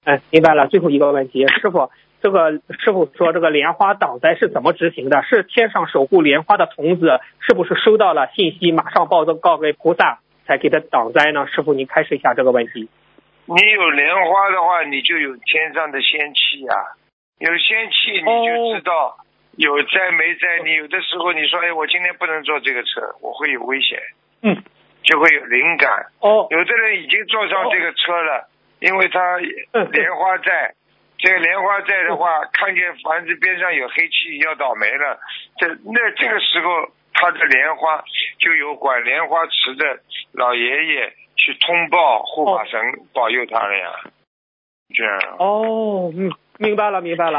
明白了。最后一个问题，师傅，师傅说这个莲花挡灾是怎么执行的？是天上守护莲花的童子是不是收到了信息，马上告给菩萨，才给他挡灾呢？师傅，您开示一下这个问题。 你有莲花的话，你就有天上的仙气呀、有仙气你就知道有灾没灾。你有的时候你说，我今天不能坐这个车，我会有危险，就会有灵感。有的人已经坐上这个车了，因为他莲花在。这个莲花在的话，看见房子边上有黑气，要倒霉了。这个时候，他的莲花就有管莲花池的老爷爷去通报护法神保佑他了呀。这样。 明白了。